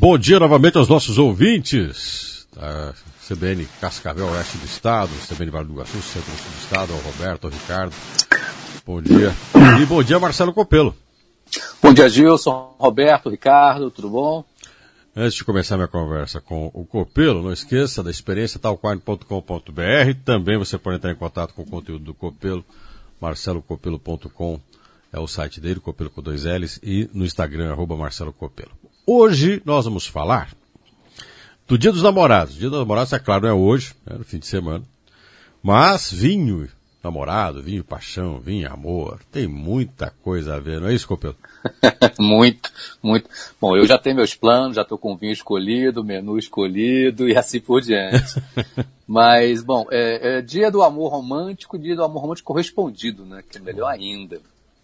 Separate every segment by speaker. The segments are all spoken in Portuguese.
Speaker 1: bom dia novamente aos nossos ouvintes. CBN Cascavel, oeste do estado, CBN Vale do Iguaçu, centro-oeste do estado, ao Roberto, ao Ricardo. Bom dia. E bom dia, Marcelo Copelo.
Speaker 2: Bom dia, Gilson, Roberto, Ricardo, tudo bom?
Speaker 1: Antes de começar minha conversa com o Copelo, não esqueça da experiência talquine.com.br. Também você pode entrar em contato com o conteúdo do Copelo, marcelocopelo.com é o site dele, Copelo com 2 L's, e no Instagram, @marcelocopelo. Hoje nós vamos falar do Dia dos Namorados. O Dia dos Namorados, é claro, não é hoje, é no fim de semana. Mas vinho namorado, vinho paixão, vinho amor, tem muita coisa a ver, não é isso, Copelo?
Speaker 2: Muito, muito. Bom, eu já tenho meus planos, já estou com o vinho escolhido, menu escolhido e assim por diante. Mas, bom, é dia do amor romântico, dia do amor romântico correspondido, né? Que é melhor ainda.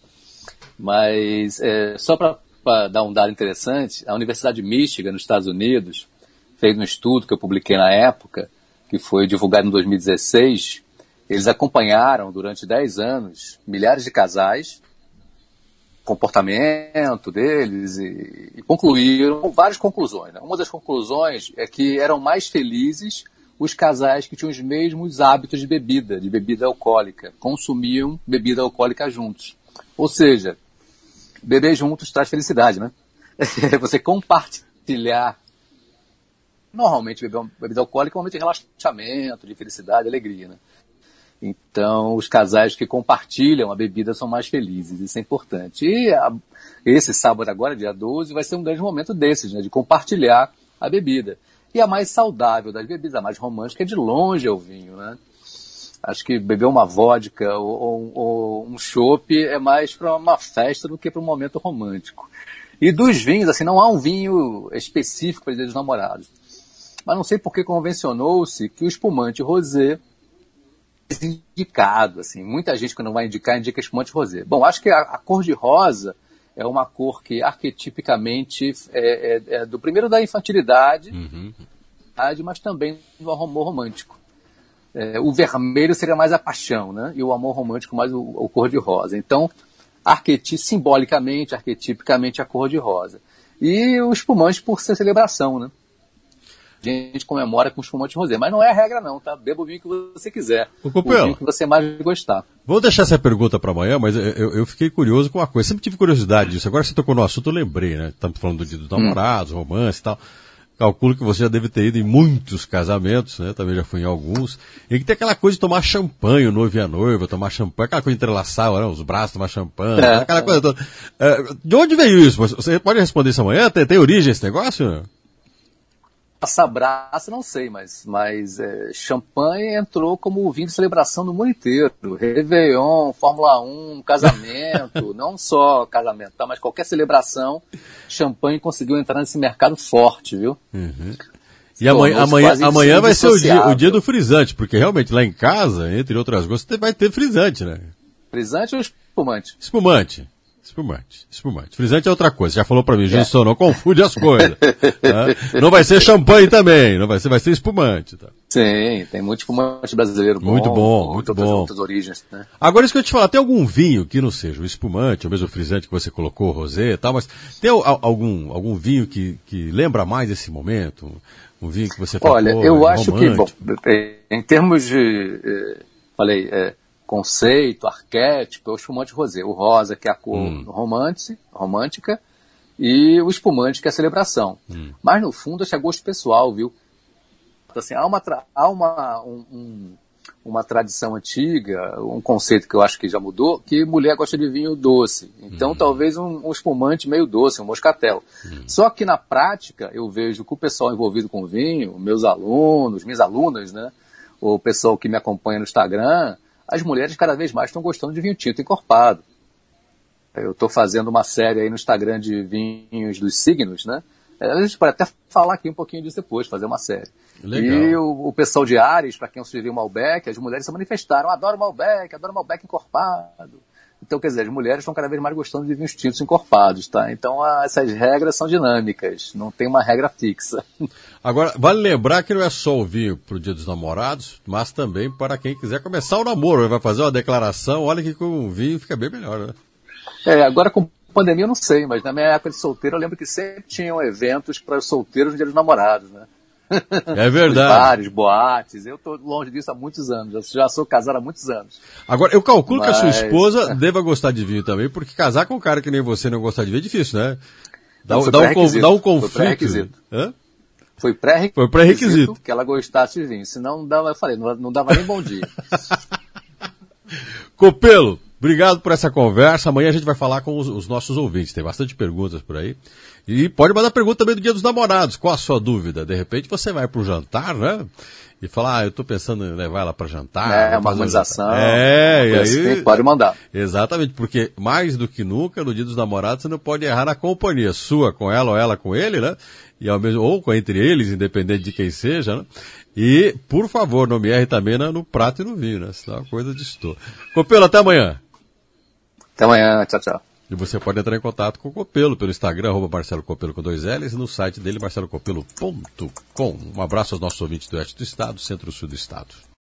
Speaker 2: Mas, só para dar um dado interessante, a Universidade de Michigan, nos Estados Unidos, fez um estudo que eu publiquei na época, que foi divulgado em 2016. Eles acompanharam durante 10 anos milhares de casais, comportamento deles, e concluíram várias conclusões, né? Uma das conclusões é que eram mais felizes os casais que tinham os mesmos hábitos de bebida alcoólica, consumiam bebida alcoólica juntos. Ou seja, beber juntos traz felicidade, né? Você compartilhar, normalmente beber uma bebida alcoólica é um momento de relaxamento, de felicidade, alegria, né? Então, os casais que compartilham a bebida são mais felizes, isso é importante. E esse sábado agora, dia 12, vai ser um grande momento desses, né, de compartilhar a bebida. E a mais saudável das bebidas, a mais romântica, é de longe é o vinho, né? Acho que beber uma vodka ou um chopp é mais para uma festa do que para um momento romântico. E dos vinhos, assim, não há um vinho específico para Dia dos Namorados. Mas não sei por que convencionou-se que o espumante rosé indicado, assim, muita gente quando vai indica espumante rosé. Bom, acho que a cor de rosa é uma cor que arquetipicamente é do primeiro da infantilidade, mas também do amor romântico. O vermelho seria mais a paixão, né? E o amor romântico mais o cor de rosa. Então, simbolicamente, arquetipicamente, a cor de rosa. E o espumante por ser celebração, né? A gente comemora com espumante rosé, mas não é a regra não, tá? Beba o vinho que você quiser, o vinho que você mais gostar.
Speaker 1: Vou deixar essa pergunta para amanhã, mas eu fiquei curioso com uma coisa, sempre tive curiosidade disso, agora você tocou no assunto, eu lembrei, né? Estamos falando do Dia dos Namorados, romance e tal, calculo que você já deve ter ido em muitos casamentos, né? Também já fui em alguns, e que tem aquela coisa de tomar champanhe, o noivo e a noiva, tomar champanhe, aquela coisa de entrelaçar, né? Os braços, tomar champanhe, aquela coisa toda. De onde veio isso? Você pode responder isso amanhã? Tem origem esse negócio?
Speaker 2: Essa braça, não sei, mas champanhe entrou como vinho de celebração no mundo inteiro. Réveillon, Fórmula 1, casamento, não só casamento, tá? Mas qualquer celebração, champanhe conseguiu entrar nesse mercado forte, viu?
Speaker 1: Uhum. E amanhã vai ser o dia do frisante, porque realmente lá em casa, entre outras coisas, você vai ter frisante, né?
Speaker 2: Frisante ou espumante?
Speaker 1: Espumante. Frisante é outra coisa. Já falou pra mim, Gilson, não confunde as coisas. Tá? Não vai ser champanhe também, vai ser espumante. Tá?
Speaker 2: Sim, tem muito espumante brasileiro bom.
Speaker 1: Muito bom.
Speaker 2: Outras origens, né?
Speaker 1: Agora, isso que eu te falar, tem algum vinho que não seja o espumante, ou mesmo o frisante que você colocou, o rosé e tal, mas tem algum vinho que lembra mais esse momento? Um vinho que você falou?
Speaker 2: Olha, eu acho romântico. Que, bom, em termos de, conceito, arquétipo, é o espumante rosé. O rosa, que é a cor romântica, e o espumante, que é a celebração. Mas, no fundo, acho que é gosto pessoal, viu? Assim, há uma tradição antiga, um conceito que eu acho que já mudou, que mulher gosta de vinho doce. Então, talvez um espumante meio doce, um moscatel. Só que, na prática, eu vejo que o pessoal envolvido com vinho, meus alunos, minhas alunas, né? O pessoal que me acompanha no Instagram, as mulheres cada vez mais estão gostando de vinho tinto encorpado. Eu estou fazendo uma série aí no Instagram de vinhos dos signos, né? A gente pode até falar aqui um pouquinho disso depois, fazer uma série.
Speaker 1: Legal.
Speaker 2: E o pessoal de Ares, para quem assistiu o Malbec, as mulheres se manifestaram, adoro Malbec encorpado. Então, quer dizer, as mulheres estão cada vez mais gostando de vinhos tintos encorpados, tá? Então, essas regras são dinâmicas, não tem uma regra fixa.
Speaker 1: Agora, vale lembrar que não é só o vinho para o Dia dos Namorados, mas também para quem quiser começar o namoro, vai fazer uma declaração, olha que com o vinho fica bem melhor, né?
Speaker 2: Agora com pandemia eu não sei, mas na minha época de solteiro eu lembro que sempre tinham eventos para os solteiros no Dia dos Namorados, né?
Speaker 1: É verdade.
Speaker 2: Bares, boates, eu tô longe disso há muitos anos, eu já sou casado há muitos anos.
Speaker 1: Agora, eu calculo que a sua esposa deva gostar de vinho também, porque casar com um cara que nem você não gostar de vinho é difícil, né? Dá um conflito.
Speaker 2: Foi pré-requisito.
Speaker 1: Hã?
Speaker 2: Foi pré-requisito que ela gostasse de vinho, senão não dava, eu falei, não dava nem bom dia.
Speaker 1: Copelo, obrigado por essa conversa. Amanhã a gente vai falar com os nossos ouvintes. Tem bastante perguntas por aí. E pode mandar pergunta também do Dia dos Namorados. Qual a sua dúvida? De repente você vai pro jantar, né? E falar, eu tô pensando em levar ela para jantar.
Speaker 2: Uma harmonização.
Speaker 1: E aí...
Speaker 2: Assim, pode mandar.
Speaker 1: Exatamente, porque mais do que nunca, no Dia dos Namorados, você não pode errar na companhia sua com ela ou ela com ele, né? E ao mesmo, ou entre eles, independente de quem seja, né? E, por favor, não me erre também no prato e no vinho, né? Senão a coisa destoa. Copelo, até amanhã.
Speaker 2: Até amanhã, tchau, tchau.
Speaker 1: E você pode entrar em contato com o Copelo pelo Instagram, Marcelo Copelo com 2 L's, e no site dele, marcelocopelo.com. Um abraço aos nossos ouvintes do oeste do estado, centro-sul do estado.